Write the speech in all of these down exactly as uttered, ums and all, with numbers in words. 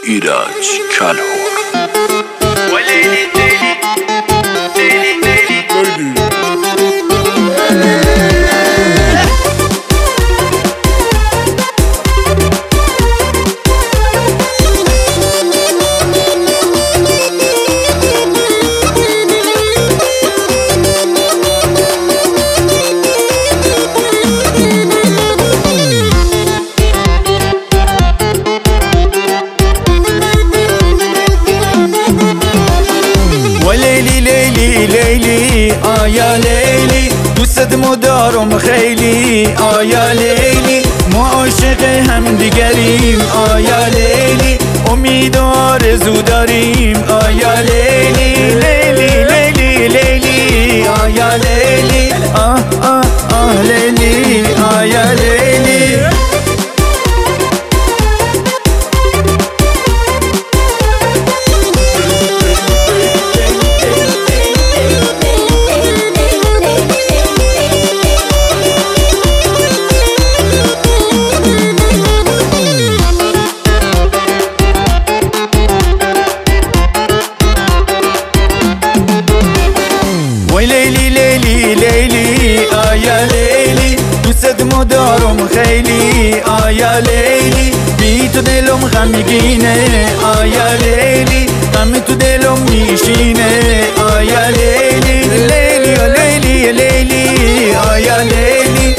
ایرج کلهر لیلی لیلی لیلی آیا لیلی دوست مدارم خیلی آیا لیلی ما عاشق هم دیگریم آیا لیلی امید و آرزو داریم آیا لیلی لیلی لیلی لیلی آیا لیلی آه آه آه لیلی آیا لیلی لیلی لیلی لیلی آیا لیلی دوست مدارم خیلی آیا لیلی بی تو دلم غمگینه آیا لیلی غم تو دلم میشینه آیا لیلی لیلی لیلی لیلی آیا لیلی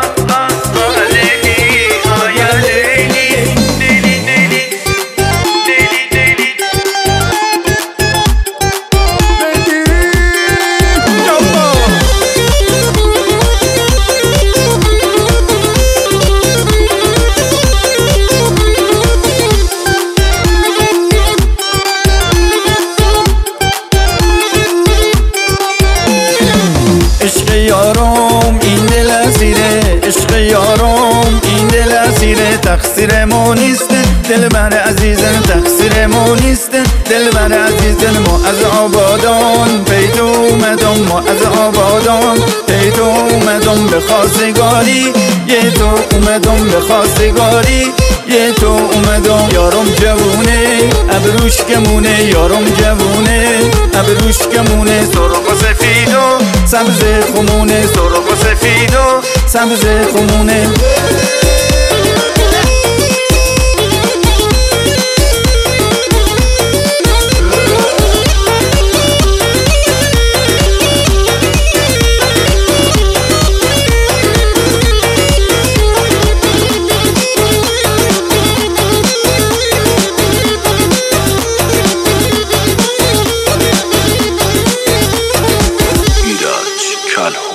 عشق یارم این دل اسیره عشق یارم این دل اسیره تقصیر ما نیست دل بر عزیزم تقصیر ما نیست دل بر عزیزم ما از آبادان پیدا اومدم ما از آبادان پیدا اومدم به خواستگاری یه تو اومدم به خواستگاری یه تو اومدم یارم جوونه ابروش کمونه یارم جوونه ابروش کمونه سرخ و سفید و سبز خمونه سرخ و سفید و سبز خمونه ایرج کلهر.